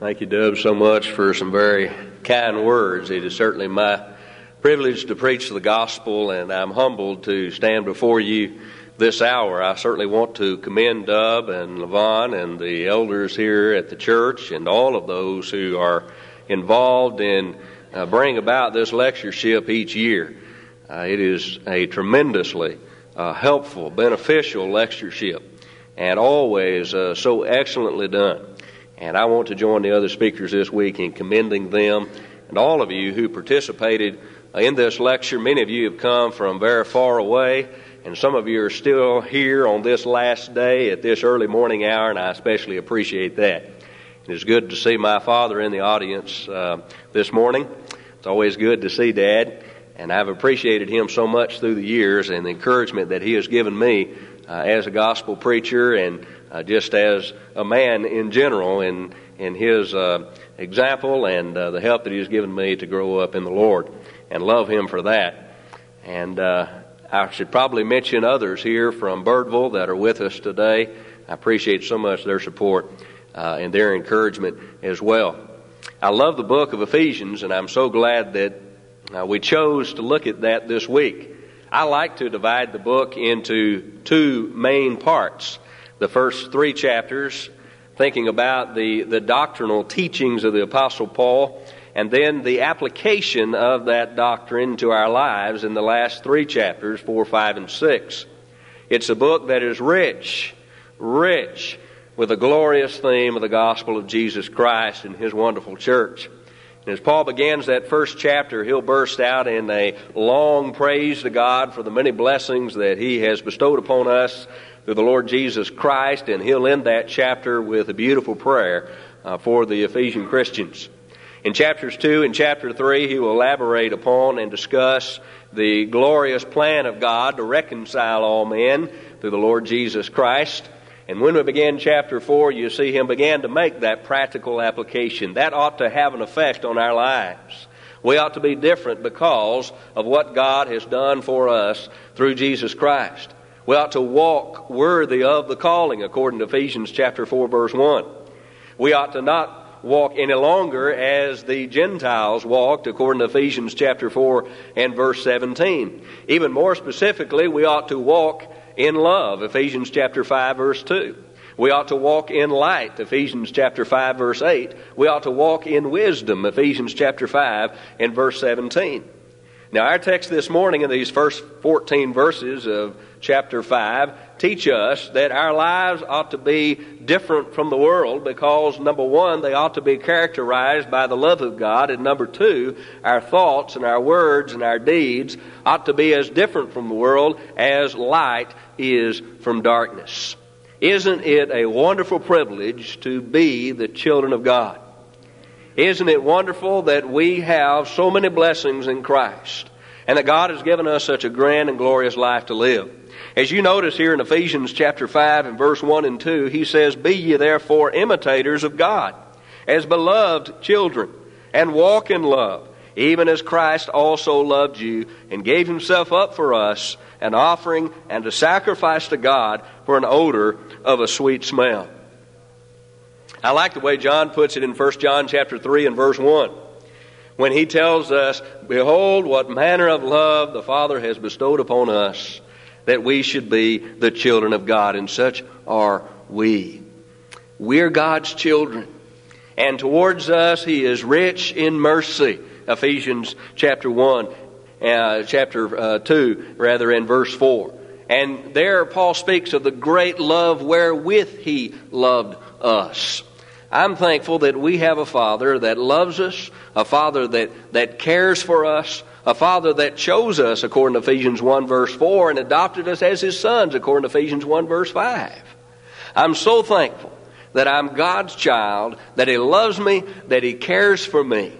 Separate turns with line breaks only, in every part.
Thank you, Dub, so much for some very kind words. It is certainly my privilege to preach the gospel, and I'm humbled to stand before you this hour. I certainly want to commend Dub and Levon and the elders here at the church and all of those who are involved in bringing about this lectureship each year. It is a tremendously helpful, beneficial lectureship, and always so excellently done. And I want to join the other speakers this week in commending them and all of you who participated in this lecture. Many of you have come from very far away, and some of you are still here on this last day at this early morning hour, and I especially appreciate that. It is good to see my father in the audience this morning. It's always good to see Dad, and I've appreciated him so much through the years and the encouragement that he has given me as a gospel preacher and just as a man in general in his example and the help that he has given me to grow up in the Lord, and love him for that. And I should probably mention others here from Birdville that are with us today. I appreciate so much their support and their encouragement as well. I love the book of Ephesians, and I'm so glad that we chose to look at that this week. I like to divide the book into two main parts. The first 3 chapters, thinking about the doctrinal teachings of the Apostle Paul, and then the application of that doctrine to our lives in the last 3 chapters, 4, 5, and 6. It's a book that is rich with the glorious theme of the gospel of Jesus Christ and His wonderful church. And as Paul begins that first chapter, he'll burst out in a long praise to God for the many blessings that He has bestowed upon us through the Lord Jesus Christ, and he'll end that chapter with a beautiful prayer for the Ephesian Christians. In chapters 2 and chapter 3, he will elaborate upon and discuss the glorious plan of God to reconcile all men through the Lord Jesus Christ. And when we begin chapter 4, you see him begin to make that practical application. That ought to have an effect on our lives. We ought to be different because of what God has done for us through Jesus Christ. We ought to walk worthy of the calling, according to Ephesians chapter 4, verse 1. We ought to not walk any longer as the Gentiles walked, according to Ephesians chapter 4 and verse 17. Even more specifically, we ought to walk in love, Ephesians chapter 5, verse 2. We ought to walk in light, Ephesians chapter 5, verse 8. We ought to walk in wisdom, Ephesians chapter 5 and verse 17. Now, our text this morning in these first 14 verses of chapter 5 teach us that our lives ought to be different from the world because, number one, they ought to be characterized by the love of God, and number two, our thoughts and our words and our deeds ought to be as different from the world as light is from darkness. Isn't it a wonderful privilege to be the children of God? Isn't it wonderful that we have so many blessings in Christ and that God has given us such a grand and glorious life to live? As you notice here in Ephesians chapter 5 and verse 1 and 2, he says, "Be ye therefore imitators of God, as beloved children, and walk in love, even as Christ also loved you, and gave himself up for us, an offering and a sacrifice to God for an odor of a sweet smell." I like the way John puts it in 1 John chapter 3 and verse 1. When he tells us, "Behold, what manner of love the Father has bestowed upon us, that we should be the children of God, and such are we." We're God's children, and towards us He is rich in mercy. Ephesians chapter 2, in verse 4. And there Paul speaks of the great love wherewith He loved us. I'm thankful that we have a Father that loves us, a Father that cares for us, a Father that chose us, according to Ephesians 1 verse 4, and adopted us as His sons, according to Ephesians 1 verse 5. I'm so thankful that I'm God's child, that He loves me, that He cares for me.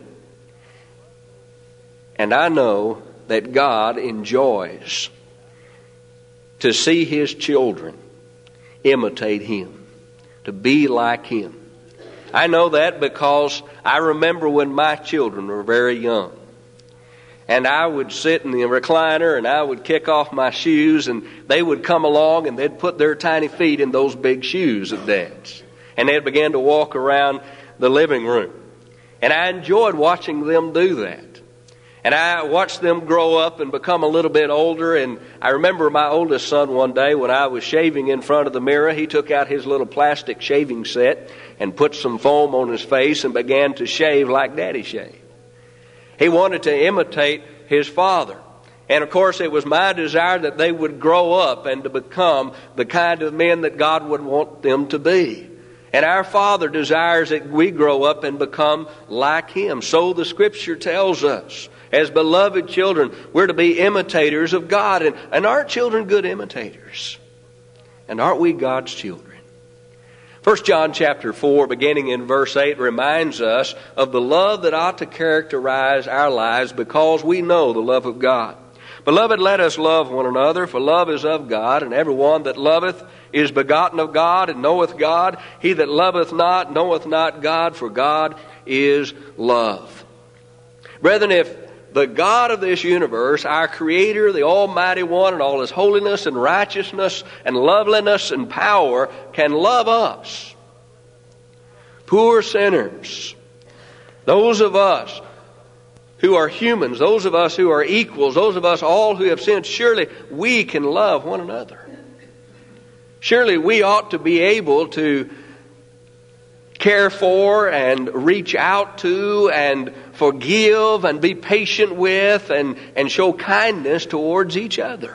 And I know that God enjoys to see His children imitate Him, to be like Him. I know that because I remember when my children were very young. And I would sit in the recliner and I would kick off my shoes, and they would come along and they'd put their tiny feet in those big shoes of Dad's. And they'd begin to walk around the living room. And I enjoyed watching them do that. And I watched them grow up and become a little bit older. And I remember my oldest son one day when I was shaving in front of the mirror, he took out his little plastic shaving set and put some foam on his face and began to shave like Daddy shaved. He wanted to imitate his father. And of course, it was my desire that they would grow up and to become the kind of men that God would want them to be. And our Father desires that we grow up and become like Him. So the Scripture tells us, as beloved children, we're to be imitators of God. And aren't children good imitators? And aren't we God's children? 1 John chapter 4, beginning in verse 8, reminds us of the love that ought to characterize our lives because we know the love of God. Beloved, let us love one another, for love is of God, and everyone that loveth is begotten of God and knoweth God. He that loveth not knoweth not God, for God is love. Brethren, if the God of this universe, our Creator, the Almighty One, in all His holiness and righteousness and loveliness and power, can love us, poor sinners, those of us who are humans, those of us who are equals, those of us all who have sinned, surely we can love one another. Surely we ought to be able to care for and reach out to and forgive and be patient with and show kindness towards each other.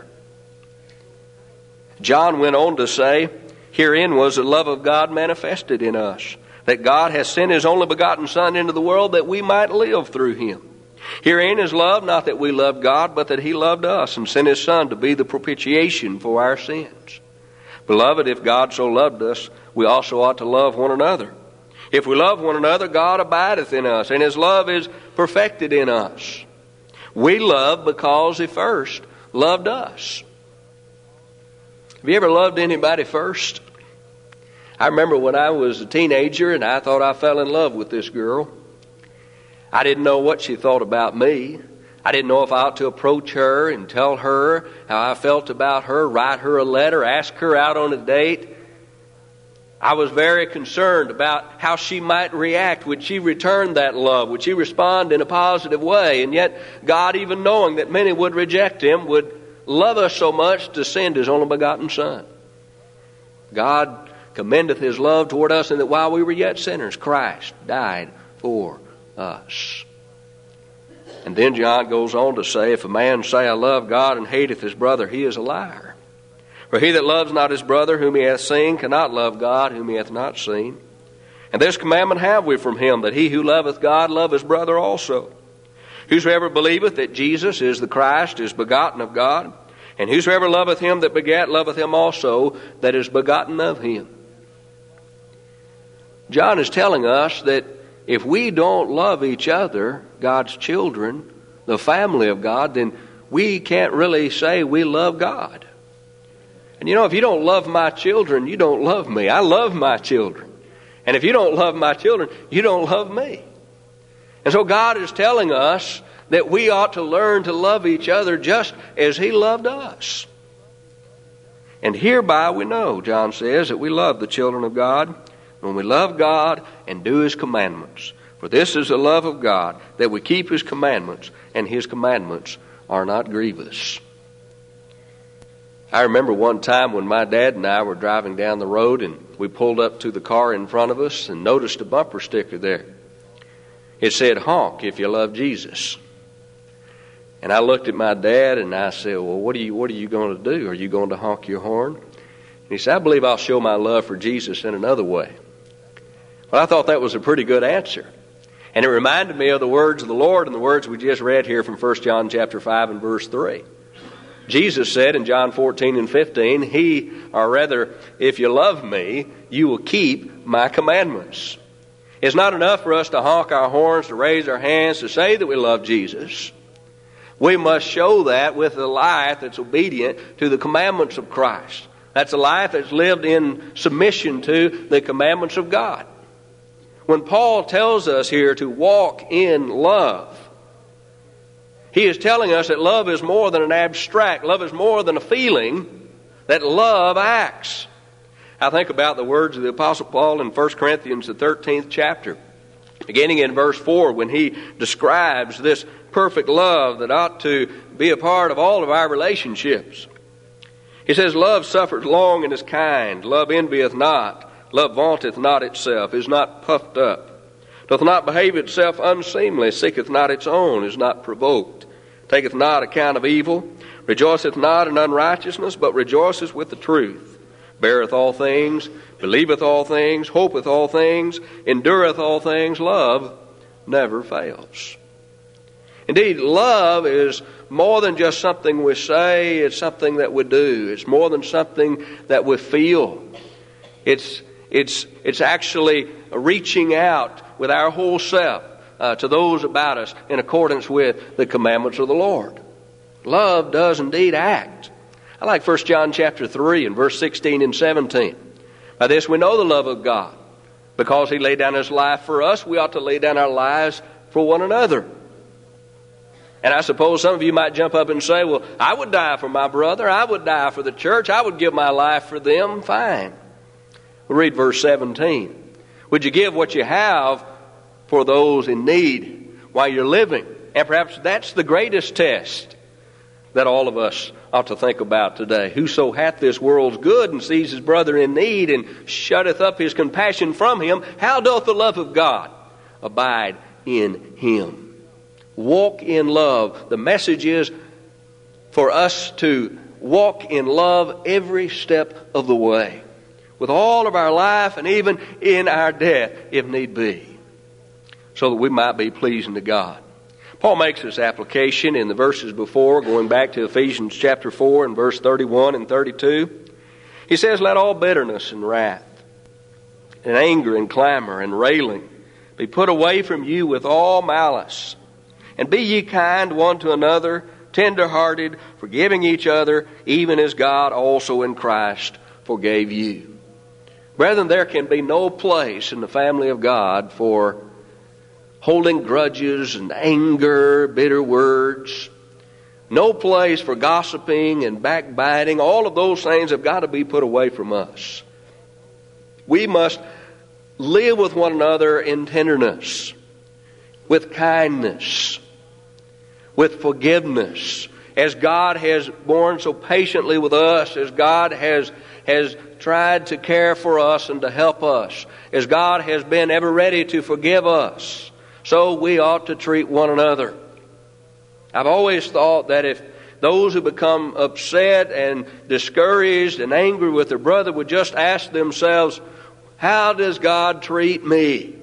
John went on to say, herein was the love of God manifested in us, that God has sent His only begotten Son into the world that we might live through Him. Herein is love, not that we loved God, but that He loved us and sent His Son to be the propitiation for our sins. Beloved, if God so loved us, we also ought to love one another. If we love one another, God abideth in us, and His love is perfected in us. We love because He first loved us. Have you ever loved anybody first? I remember when I was a teenager and I thought I fell in love with this girl. I didn't know what she thought about me. I didn't know if I ought to approach her and tell her how I felt about her, write her a letter, ask her out on a date. I was very concerned about how she might react. Would she return that love? Would she respond in a positive way? And yet, God, even knowing that many would reject Him, would love us so much to send His only begotten Son. God commendeth His love toward us, and that while we were yet sinners, Christ died for us. And then John goes on to say, if a man say, I love God, and hateth his brother, he is a liar. For he that loves not his brother whom he hath seen cannot love God whom he hath not seen. And this commandment have we from Him, that he who loveth God love his brother also. Whosoever believeth that Jesus is the Christ is begotten of God, and whosoever loveth Him that begat loveth Him also that is begotten of Him. John is telling us that if we don't love each other, God's children, the family of God, then we can't really say we love God. And if you don't love my children, you don't love me. I love my children. And if you don't love my children, you don't love me. And so God is telling us that we ought to learn to love each other just as He loved us. And hereby we know, John says, that we love the children of God when we love God and do His commandments. For this is the love of God, that we keep His commandments, and His commandments are not grievous. I remember one time when my dad and I were driving down the road, and we pulled up to the car in front of us and noticed a bumper sticker there. It said, honk if you love Jesus. And I looked at my dad and I said, well, what are you going to do? Are you going to honk your horn? And he said, I believe I'll show my love for Jesus in another way. Well, I thought that was a pretty good answer. And it reminded me of the words of the Lord and the words we just read here from 1 John chapter 5 and verse 3. Jesus said in John 14 and 15, if you love me, you will keep my commandments. It's not enough for us to honk our horns, to raise our hands, to say that we love Jesus. We must show that with a life that's obedient to the commandments of Christ. That's a life that's lived in submission to the commandments of God. When Paul tells us here to walk in love, he is telling us that love is more than an abstract. Love is more than a feeling, that love acts. I think about the words of the Apostle Paul in 1 Corinthians, the 13th chapter. Beginning in verse 4, when he describes this perfect love that ought to be a part of all of our relationships. He says, love suffereth long and is kind. Love envieth not. Love vaunteth not itself, is not puffed up. Doth not behave itself unseemly, seeketh not its own, is not provoked, taketh not account of evil, rejoiceth not in unrighteousness, but rejoiceth with the truth, beareth all things, believeth all things, hopeth all things, endureth all things. Love never fails. Indeed, love is more than just something we say, it's something that we do. It's more than something that we feel. It's actually reaching out with our whole self to those about us in accordance with the commandments of the Lord. Love does indeed act. I like 1 John chapter 3 and verse 16 and 17. By this we know the love of God. Because he laid down his life for us, we ought to lay down our lives for one another. And I suppose some of you might jump up and say, well, I would die for my brother. I would die for the church. I would give my life for them. Fine. We'll read verse 17. Would you give what you have for those in need while you're living? And perhaps that's the greatest test that all of us ought to think about today. Whoso hath this world's good and sees his brother in need and shutteth up his compassion from him, how doth the love of God abide in him? Walk in love. The message is for us to walk in love every step of the way, with all of our life and even in our death, if need be, so that we might be pleasing to God. Paul makes this application in the verses before, going back to Ephesians chapter 4 and verse 31 and 32. He says, let all bitterness and wrath and anger and clamor and railing be put away from you with all malice. And be ye kind one to another, tender-hearted, forgiving each other, even as God also in Christ forgave you. Brethren, there can be no place in the family of God for holding grudges and anger, bitter words. No place for gossiping and backbiting. All of those things have got to be put away from us. We must live with one another in tenderness, with kindness, with forgiveness, as God has borne so patiently with us, as God has tried to care for us and to help us, as God has been ever ready to forgive us, so we ought to treat one another. I've always thought that if those who become upset and discouraged and angry with their brother would just ask themselves, how does God treat me?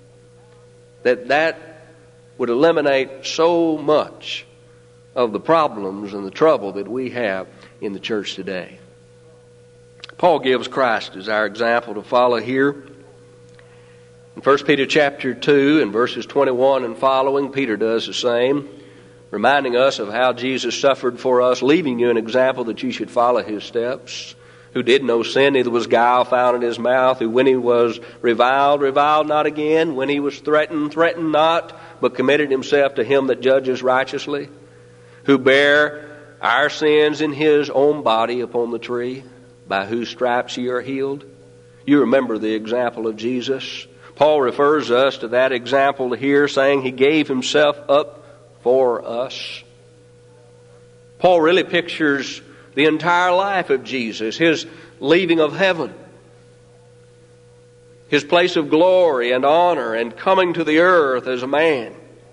That would eliminate so much of the problems and the trouble that we have in the church today. Paul gives Christ as our example to follow here. In 1 Peter chapter 2 and verses 21 and following, Peter does the same, reminding us of how Jesus suffered for us, leaving you an example that you should follow his steps, who did no sin, neither was guile found in his mouth, who when he was reviled not again, when he was threatened not, but committed himself to him that judges righteously, who bare our sins in his own body upon the tree, by whose stripes ye are healed. You remember the example of Jesus. Paul refers us to that example here, saying he gave himself up for us. Paul really pictures the entire life of Jesus, his leaving of heaven, his place of glory and honor, and coming to the earth as a man.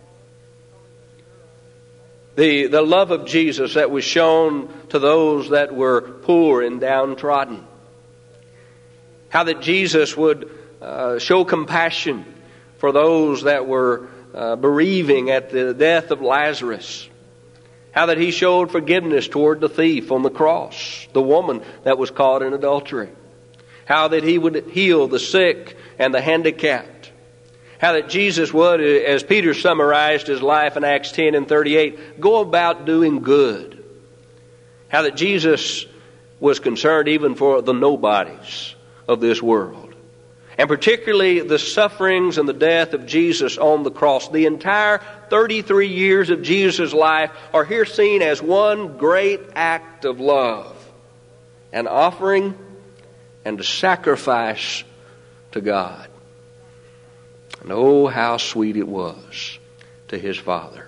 The love of Jesus that was shown to those that were poor and downtrodden. How that Jesus would show compassion for those that were bereaving at the death of Lazarus. How that he showed forgiveness toward the thief on the cross, the woman that was caught in adultery. How that he would heal the sick and the handicapped. How that Jesus would, as Peter summarized his life in Acts 10 and 38, go about doing good. How that Jesus was concerned even for the nobodies of this world. And particularly the sufferings and the death of Jesus on the cross. The entire 33 years of Jesus' life are here seen as one great act of love. An offering and a sacrifice to God. And oh, how sweet it was to his Father.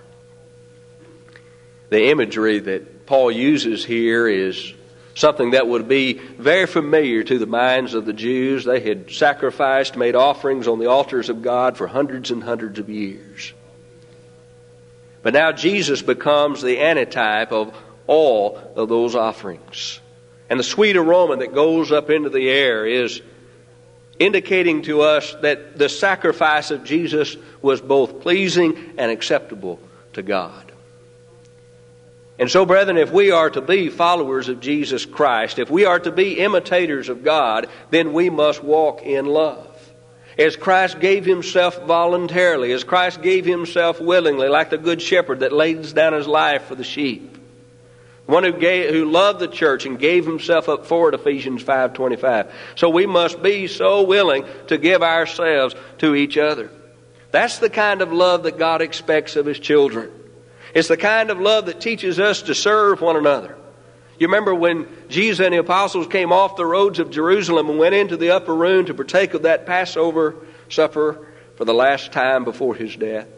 The imagery that Paul uses here is something that would be very familiar to the minds of the Jews. They had sacrificed, made offerings on the altars of God for hundreds and hundreds of years. But now Jesus becomes the antitype of all of those offerings. And the sweet aroma that goes up into the air is indicating to us that the sacrifice of Jesus was both pleasing and acceptable to God. And so, brethren, if we are to be followers of Jesus Christ, if we are to be imitators of God, then we must walk in love. As Christ gave himself voluntarily, as Christ gave himself willingly, like the good shepherd that lays down his life for the sheep. One who loved the church and gave himself up for it, Ephesians 5:25. So we must be so willing to give ourselves to each other. That's the kind of love that God expects of his children. It's the kind of love that teaches us to serve one another. You remember when Jesus and the apostles came off the roads of Jerusalem and went into the upper room to partake of that Passover supper for the last time before his death?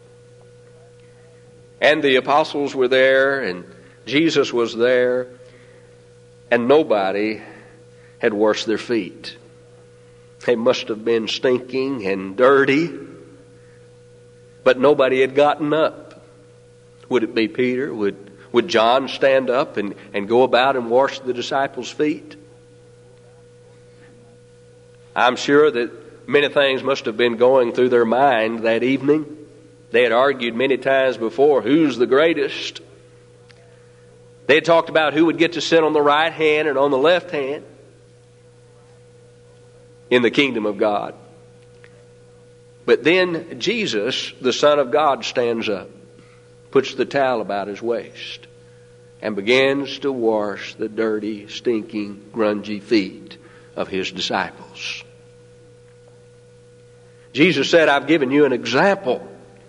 And the apostles were there, and Jesus was there, and nobody had washed their feet. They must have been stinking and dirty, but nobody had gotten up. Would it be Peter? Would John stand up and go about and wash the disciples' feet? I'm sure that many things must have been going through their mind that evening. They had argued many times before, who's the greatest? They had talked about who would get to sit on the right hand and on the left hand in the kingdom of God. But then Jesus, the Son of God, stands up, puts the towel about his waist, and begins to wash the dirty, stinking, grungy feet of his disciples. Jesus said, I've given you an example.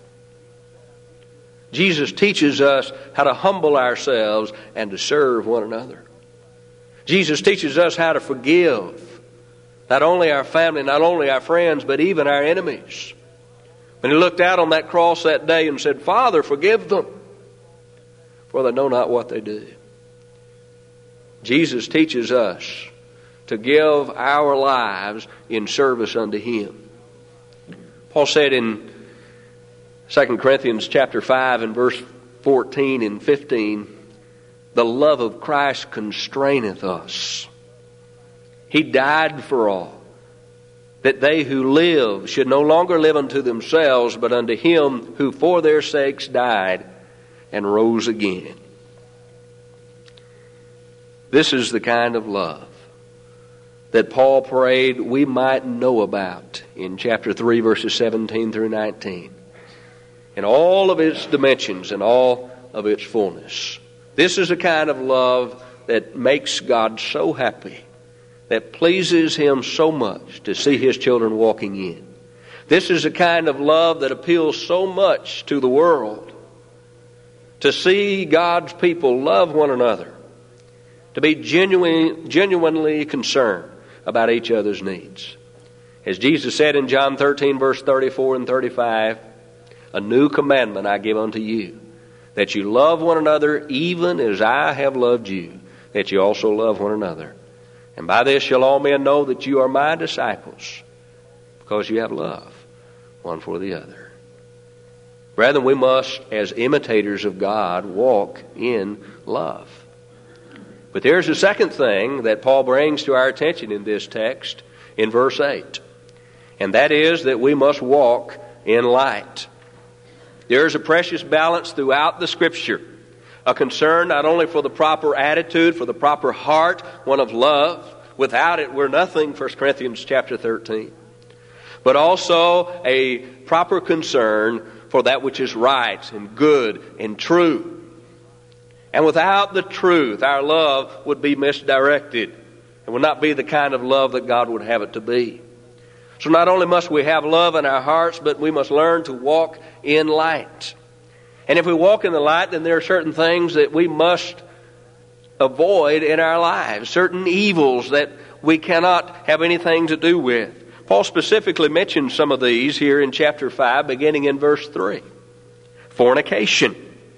Jesus teaches us how to humble ourselves and to serve one another. Jesus teaches us how to forgive not only our family, not only our friends, but even our enemies. When he looked out on that cross that day and said, Father, forgive them, for they know not what they do. Jesus teaches us to give our lives in service unto him. Paul said in 2 Corinthians chapter 5 and verse 14 and 15, the love of Christ constraineth us. He died for all, that they who live should no longer live unto themselves, but unto him who for their sakes died and rose again. This is the kind of love that Paul prayed we might know about in chapter 3, verses 17 through 19. In all of its dimensions and all of its fullness. This is a kind of love that makes God so happy, that pleases him so much to see his children walking in. This is a kind of love that appeals so much to the world, to see God's people love one another, to be genuinely concerned about each other's needs. As Jesus said in John 13, verse 34 and 35, a new commandment I give unto you, that you love one another even as I have loved you, that you also love one another. And by this shall all men know that you are my disciples, because you have love one for the other. Brethren, we must, as imitators of God, walk in love. But there's a second thing that Paul brings to our attention in this text in verse 8. And that is that we must walk in light. There's a precious balance throughout the Scripture. A concern not only for the proper attitude, for the proper heart, one of love. Without it, we're nothing, 1 Corinthians chapter 13. But also a proper concern for that which is right and good and true. And without the truth, our love would be misdirected. It would not be the kind of love that God would have it to be. So not only must we have love in our hearts, but we must learn to walk in light. And if we walk in the light, then there are certain things that we must avoid in our lives, certain evils that we cannot have anything to do with. Paul specifically mentions some of these here in chapter 5, beginning in verse 3. Fornication.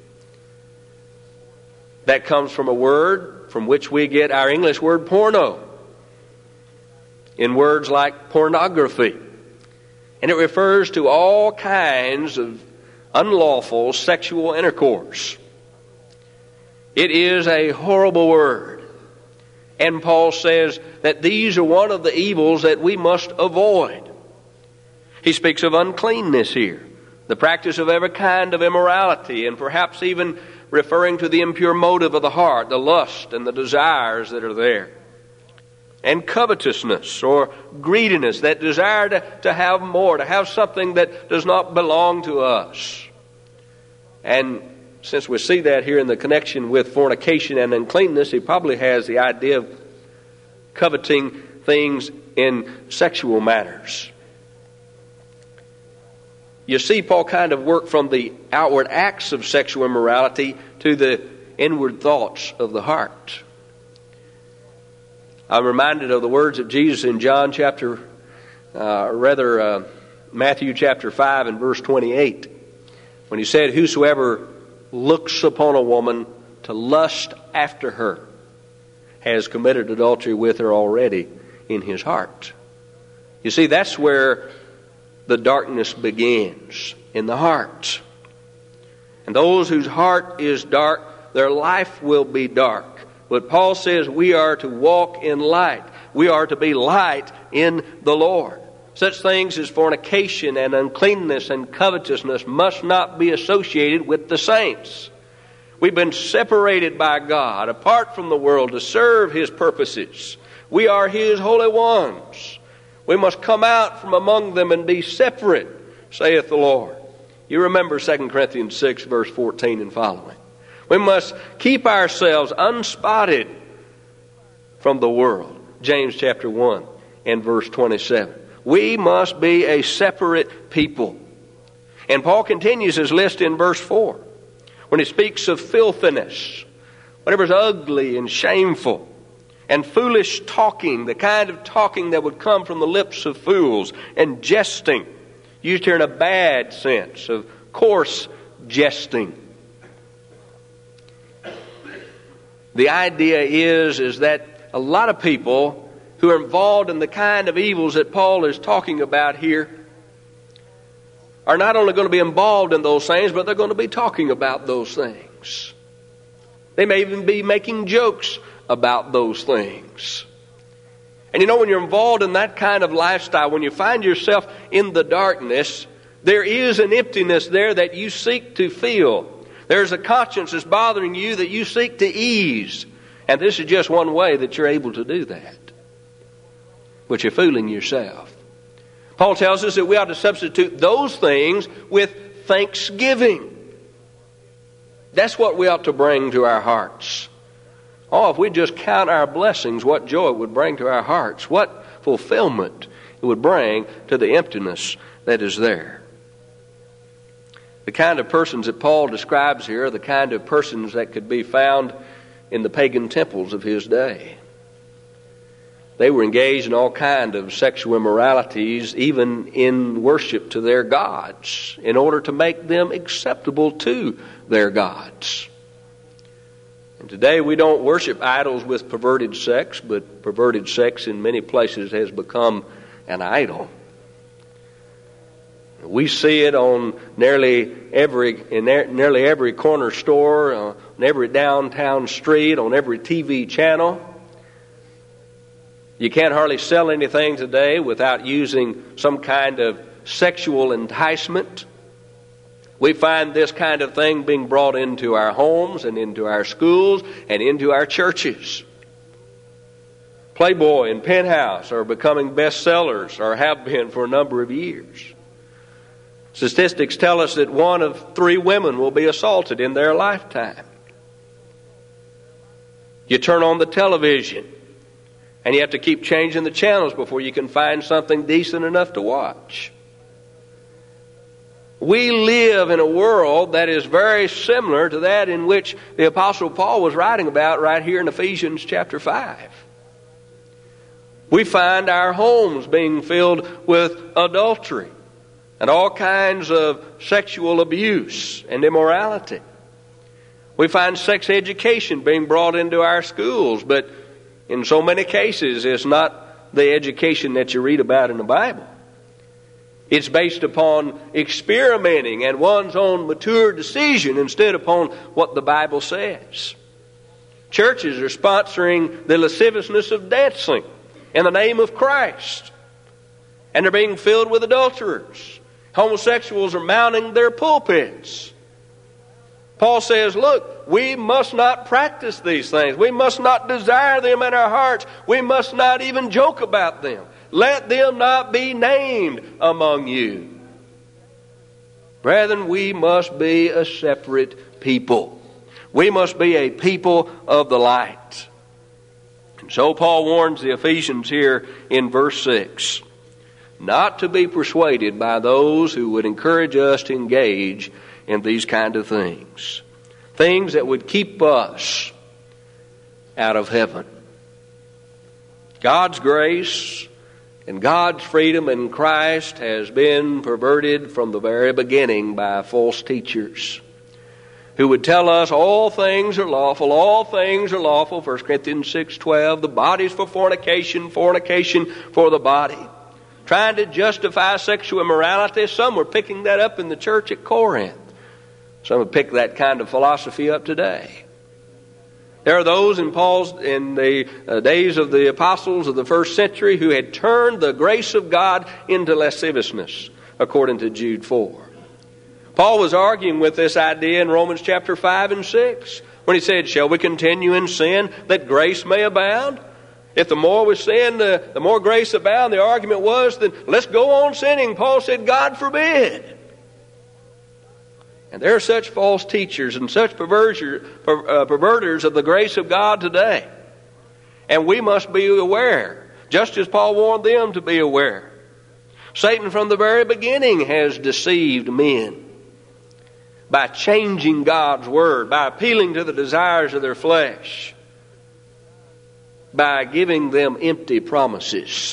That comes from a word from which we get our English word porno, in words like pornography. And it refers to all kinds of unlawful sexual intercourse. It is a horrible word. And Paul says that these are one of the evils that we must avoid. He speaks of uncleanness here, the practice of every kind of immorality, and perhaps even referring to the impure motive of the heart, the lust and the desires that are there. And covetousness or greediness, that desire to have more, to have something that does not belong to us. And since we see that here in the connection with fornication and uncleanness, he probably has the idea of coveting things in sexual matters. You see Paul kind of work from the outward acts of sexual immorality to the inward thoughts of the heart. I'm reminded of the words of Jesus in Matthew chapter 5 and verse 28, when he said, "Whosoever looks upon a woman to lust after her has committed adultery with her already in his heart." You see, that's where the darkness begins, in the heart. And those whose heart is dark, their life will be dark. But Paul says we are to walk in light. We are to be light in the Lord. Such things as fornication and uncleanness and covetousness must not be associated with the saints. We've been separated by God, apart from the world, to serve His purposes. We are His holy ones. We must come out from among them and be separate, saith the Lord. You remember 2 Corinthians 6, verse 14 and following. We must keep ourselves unspotted from the world. James chapter 1 and verse 27. We must be a separate people. And Paul continues his list in verse 4 when he speaks of filthiness, whatever is ugly and shameful, and foolish talking, the kind of talking that would come from the lips of fools, and jesting, used here in a bad sense of coarse jesting. The idea is that a lot of people who are involved in the kind of evils that Paul is talking about here are not only going to be involved in those things, but they're going to be talking about those things. They may even be making jokes about those things. And you know, when you're involved in that kind of lifestyle, when you find yourself in the darkness, there is an emptiness there that you seek to fill. There's a conscience that's bothering you that you seek to ease. And this is just one way that you're able to do that. But you're fooling yourself. Paul tells us that we ought to substitute those things with thanksgiving. That's what we ought to bring to our hearts. Oh, if we just count our blessings, what joy it would bring to our hearts. What fulfillment it would bring to the emptiness that is there. The kind of persons that Paul describes here are the kind of persons that could be found in the pagan temples of his day. They were engaged in all kinds of sexual immoralities, even in worship to their gods, in order to make them acceptable to their gods. And today we don't worship idols with perverted sex, but perverted sex in many places has become an idol. We see it on nearly every corner store, on every downtown street, on every TV channel. You can't hardly sell anything today without using some kind of sexual enticement. We find this kind of thing being brought into our homes and into our schools and into our churches. Playboy and Penthouse are becoming bestsellers, or have been for a number of years. Statistics tell us that 1 of 3 women will be assaulted in their lifetime. You turn on the television, and you have to keep changing the channels before you can find something decent enough to watch. We live in a world that is very similar to that in which the Apostle Paul was writing about right here in Ephesians chapter 5. We find our homes being filled with adultery and all kinds of sexual abuse and immorality. We find sex education being brought into our schools, but in so many cases it's not the education that you read about in the Bible. It's based upon experimenting and one's own mature decision instead upon what the Bible says. Churches are sponsoring the lasciviousness of dancing in the name of Christ. And they're being filled with adulterers. Homosexuals are mounting their pulpits. Paul says, look, we must not practice these things. We must not desire them in our hearts. We must not even joke about them. Let them not be named among you. Brethren, we must be a separate people. We must be a people of the light. And so Paul warns the Ephesians here in verse 6 not to be persuaded by those who would encourage us to engage in these kind of things. Things that would keep us out of heaven. God's grace and God's freedom in Christ has been perverted from the very beginning by false teachers who would tell us all things are lawful, 1 Corinthians 6:12, the body's for fornication, fornication for the body. Trying to justify sexual immorality. Some were picking that up in the church at Corinth. Some have picked that kind of philosophy up today. There are those in the days of the apostles of the first century who had turned the grace of God into lasciviousness, according to Jude 4. Paul was arguing with this idea in Romans chapter 5 and 6 when he said, shall we continue in sin that grace may abound? If the more we sin, the more grace abound, the argument was, then let's go on sinning. Paul said, God forbid. And there are such false teachers and such perverters of the grace of God today. And we must be aware, just as Paul warned them to be aware. Satan from the very beginning has deceived men by changing God's word, by appealing to the desires of their flesh, by giving them empty promises.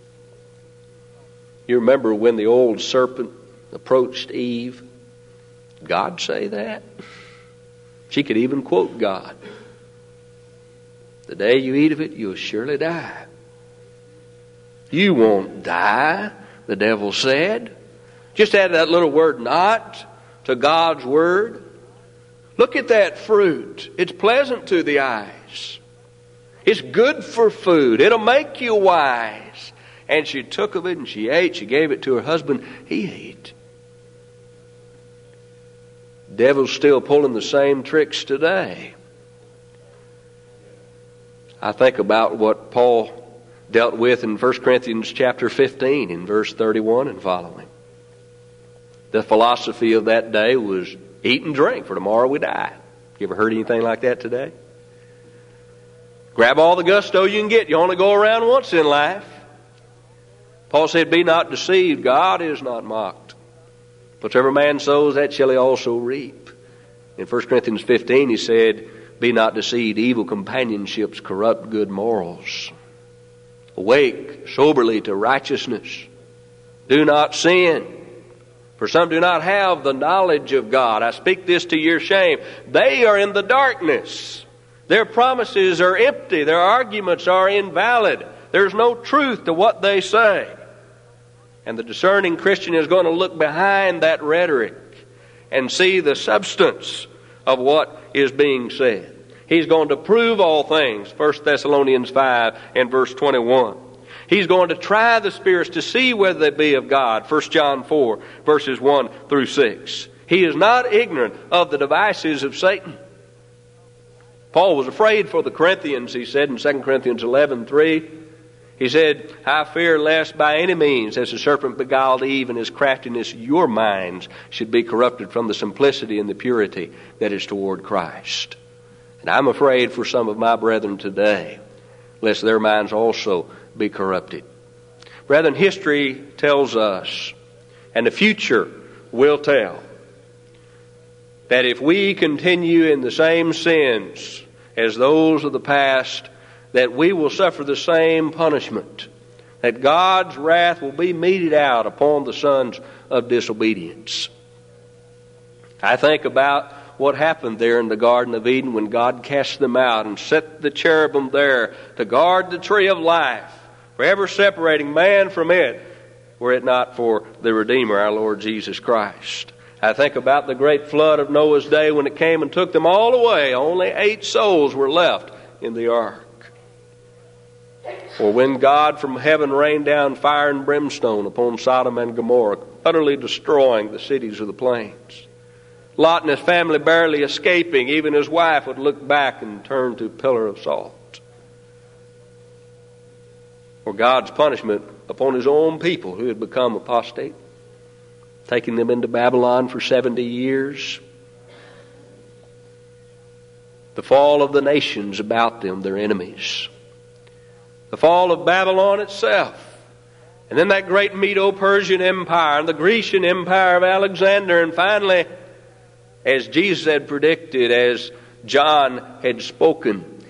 You remember when the old serpent approached Eve? God say that? She could even quote God. The day you eat of it, you'll surely die. You won't die, the devil said. Just add that little word not to God's word. Look at that fruit. It's pleasant to the eyes. It's good for food. It'll make you wise. And she took of it and she ate. She gave it to her husband. He ate. Devil's still pulling the same tricks today. I think about what Paul dealt with in 1 Corinthians chapter 15 in verse 31 and following. The philosophy of that day was eat and drink, for tomorrow we die. You ever heard anything like that today? Grab all the gusto you can get. You only go around once in life. Paul said, be not deceived. God is not mocked. Whatever man sows, that shall he also reap. In 1 Corinthians 15, he said, be not deceived. Evil companionships corrupt good morals. Awake soberly to righteousness. Do not sin. For some do not have the knowledge of God. I speak this to your shame. They are in the darkness. Their promises are empty. Their arguments are invalid. There's no truth to what they say. And the discerning Christian is going to look behind that rhetoric and see the substance of what is being said. He's going to prove all things, 1 Thessalonians 5 and verse 21. He's going to try the spirits to see whether they be of God, 1 John 4 verses 1 through 6. He is not ignorant of the devices of Satan. Paul was afraid for the Corinthians, he said in 2 Corinthians 11:3. He said, I fear lest by any means, as the serpent beguiled Eve in his craftiness, your minds should be corrupted from the simplicity and the purity that is toward Christ. And I'm afraid for some of my brethren today, lest their minds also be corrupted. Brethren, history tells us, and the future will tell, that if we continue in the same sins as those of the past, that we will suffer the same punishment, that God's wrath will be meted out upon the sons of disobedience. I think about what happened there in the Garden of Eden when God cast them out and set the cherubim there to guard the tree of life, forever separating man from it, were it not for the Redeemer, our Lord Jesus Christ. I think about the great flood of Noah's day when it came and took them all away. Only 8 souls were left in the ark. Or when God from heaven rained down fire and brimstone upon Sodom and Gomorrah, utterly destroying the cities of the plains. Lot and his family barely escaping. Even his wife would look back and turn to a pillar of salt. Or God's punishment upon his own people who had become apostate, taking them into Babylon for 70 years. The fall of the nations about them, their enemies. The fall of Babylon itself. And then that great Medo-Persian Empire and the Grecian Empire of Alexander. And finally, as Jesus had predicted, as John had spoken,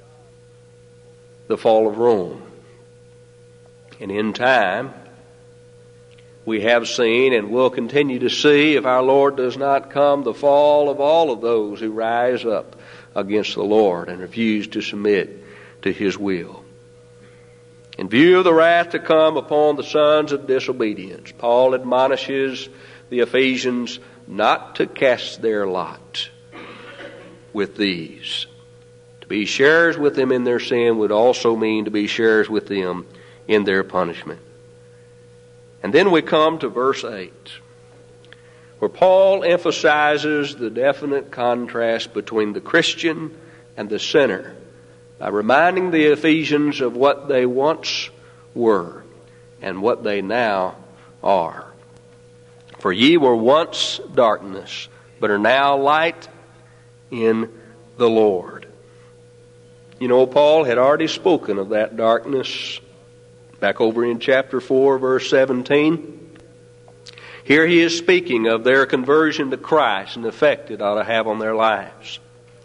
the fall of Rome. And in time, we have seen and will continue to see, if our Lord does not come, the fall of all of those who rise up against the Lord and refuse to submit to His will. In view of the wrath to come upon the sons of disobedience, Paul admonishes the Ephesians not to cast their lot with these. To be sharers with them in their sin would also mean to be sharers with them in their punishment. And then we come to verse 8, where Paul emphasizes the definite contrast between the Christian and the sinner by reminding the Ephesians of what they once were and what they now are. For ye were once darkness, but are now light in the Lord. You know, Paul had already spoken of that darkness back over in chapter 4, verse 17. Here he is speaking of their conversion to Christ and the effect it ought to have on their lives.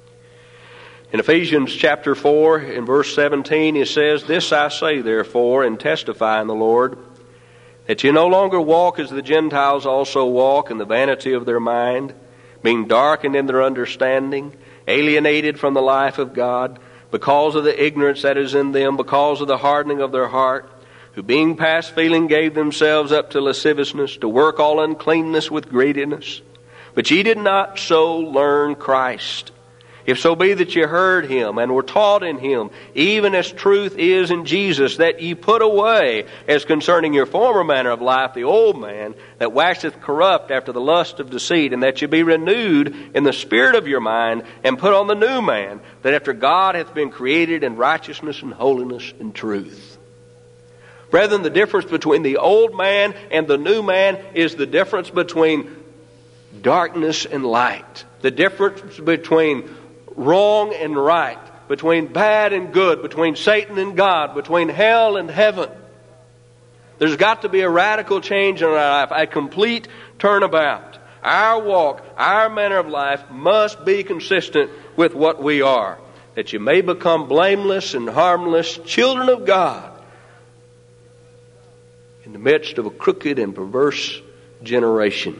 In Ephesians chapter 4, in verse 17, he says, "This I say, therefore, and testify in the Lord, that you no longer walk as the Gentiles also walk in the vanity of their mind, being darkened in their understanding, alienated from the life of God, because of the ignorance that is in them, because of the hardening of their heart, who being past feeling gave themselves up to lasciviousness, to work all uncleanness with greediness. But ye did not so learn Christ. If so be that ye heard Him and were taught in Him, even as truth is in Jesus, that ye put away, as concerning your former manner of life, the old man, that waxeth corrupt after the lust of deceit, and that ye be renewed in the spirit of your mind, and put on the new man, that after God hath been created in righteousness and holiness and truth." Brethren, the difference between the old man and the new man is the difference between darkness and light. The difference between wrong and right, between bad and good, between Satan and God, between hell and heaven. There's got to be a radical change in our life, a complete turnabout. Our walk, our manner of life must be consistent with what we are, that you may become blameless and harmless children of God in the midst of a crooked and perverse generation,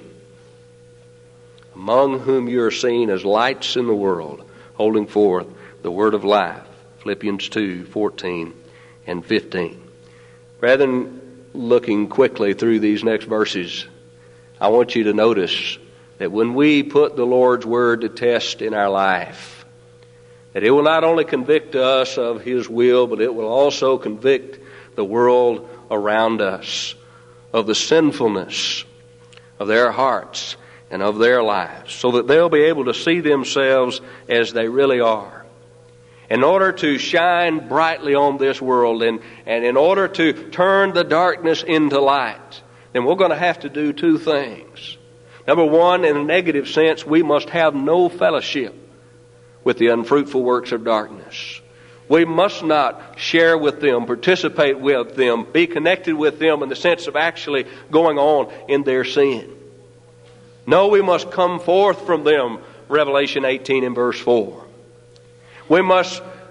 among whom you are seen as lights in the world, holding forth the word of life. Philippians 2:14 and 15. Rather than looking quickly through these next verses, I want you to notice that when we put the Lord's word to test in our life, that it will not only convict us of His will, but it will also convict the world around us of the sinfulness of their hearts and of their lives, so that they'll be able to see themselves as they really are. In order to shine brightly on this world and in order to turn the darkness into light, then we're going to have to do two things. Number one, in a negative sense, we must have no fellowship with the unfruitful works of darkness. We must not share with them, participate with them, be connected with them in the sense of actually going on in their sin. No, we must come forth from them, Revelation 18 and verse 4. We must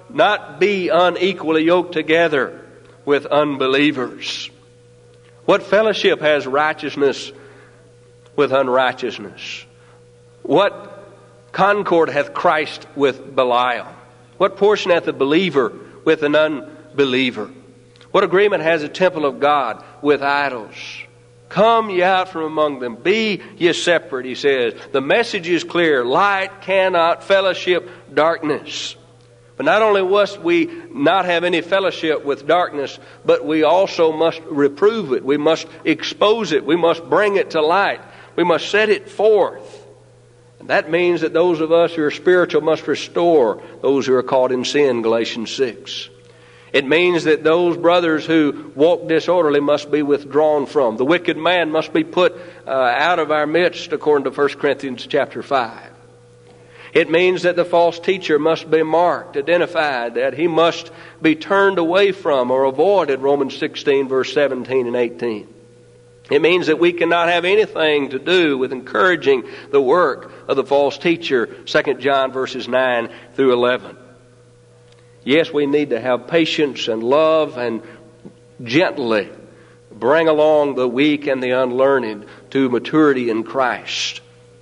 not be unequally yoked together with unbelievers. What fellowship has righteousness with unrighteousness? What concord hath Christ with Belial? What portion hath the believer with an unbeliever? What agreement has the temple of God with idols? Come ye out from among them. Be ye separate, he says. The message is clear. Light cannot fellowship darkness. But not only must we not have any fellowship with darkness, but we also must reprove it. We must expose it. We must bring it to light. We must set it forth. And that means that those of us who are spiritual must restore those who are caught in sin, Galatians 6. It means that those brothers who walk disorderly must be withdrawn from. The wicked man must be put out of our midst, according to 1 Corinthians chapter 5. It means that the false teacher must be marked, identified, that he must be turned away from or avoided, Romans 16, verse 17 and 18. It means that we cannot have anything to do with encouraging the work of the false teacher, 2 John verses 9 through 11. Yes, we need to have patience and love and gently bring along the weak and the unlearned to maturity in Christ.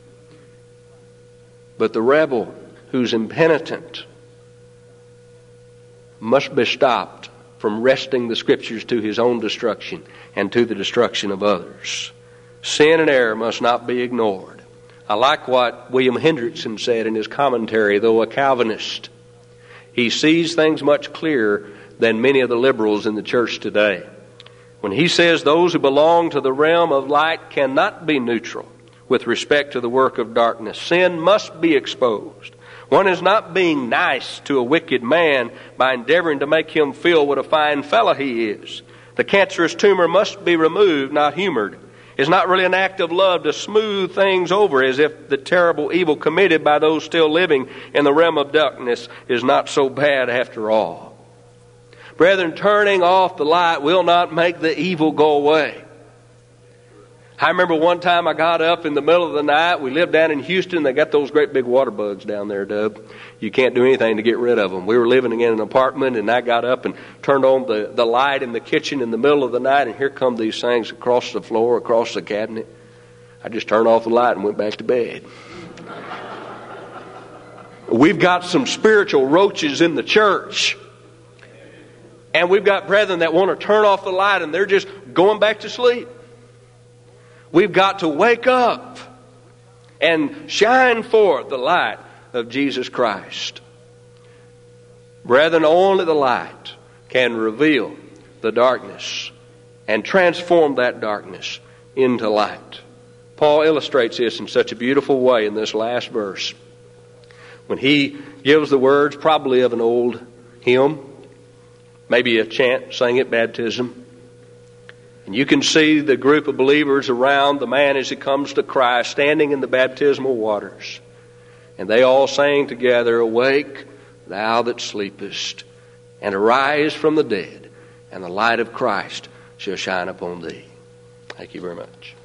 But the rebel who's impenitent must be stopped from wresting the Scriptures to his own destruction and to the destruction of others. Sin and error must not be ignored. I like what William Hendrickson said in his commentary, though a Calvinist. He sees things much clearer than many of the liberals in the church today. When he says those who belong to the realm of light cannot be neutral with respect to the work of darkness. Sin must be exposed. One is not being nice to a wicked man by endeavoring to make him feel what a fine fellow he is. The cancerous tumor must be removed, not humored. It's not really an act of love to smooth things over as if the terrible evil committed by those still living in the realm of darkness is not so bad after all. Brethren, turning off the light will not make the evil go away. I remember one time I got up in the middle of the night. We lived down in Houston. They got those great big water bugs down there, Dub. You can't do anything to get rid of them. We were living in an apartment, and I got up and turned on the light in the kitchen in the middle of the night, and here come these things across the floor, across the cabinet. I just turned off the light and went back to bed. We've got some spiritual roaches in the church. And we've got brethren that want to turn off the light, and they're just going back to sleep. We've got to wake up and shine forth the light of Jesus Christ. Brethren, only the light can reveal the darkness and transform that darkness into light. Paul illustrates this in such a beautiful way in this last verse. When he gives the words probably of an old hymn, maybe a chant sang at baptism. And you can see the group of believers around the man as he comes to Christ, standing in the baptismal waters. And they all sang together, "Awake, thou that sleepest, and arise from the dead, and the light of Christ shall shine upon thee." Thank you very much.